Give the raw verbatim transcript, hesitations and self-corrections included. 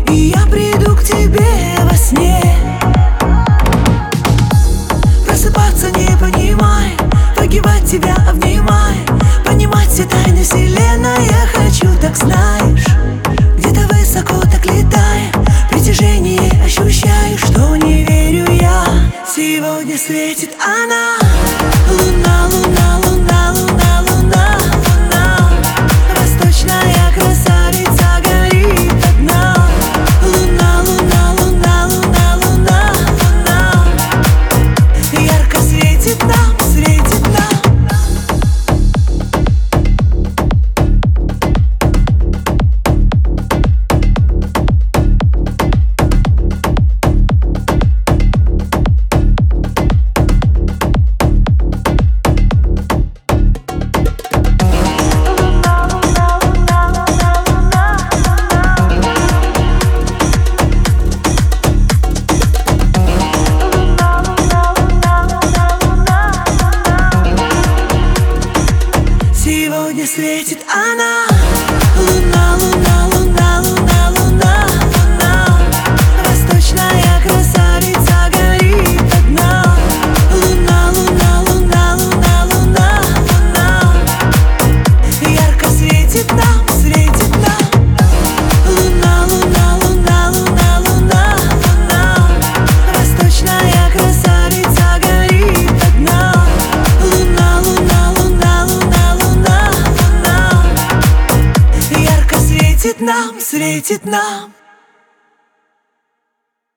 и я приду к тебе во сне. Просыпаться не понимая, погибать тебя обнимая, понимать все тайны вселенной я хочу, так знаешь. Где-то высоко так летая, притяжение ощущаю, что не верю я. Сегодня светит она, луна, луна, луна, луна, луна, луна. Восточная красавица горит одна. Луна, луна, луна, луна, луна, луна. Ярко светит нам, светит нам. Сегодня светит она, луна, луна, луна, луна, луна, луна. Восточная красавица горит одна. Луна, луна, луна, луна, луна, луна. Ярко светит нам, светит нам. Луна, луна, луна, луна, луна, луна. Восточная красавица горит одна. Луна, луна, луна, луна, луна. Ярко светит нам, светит нам.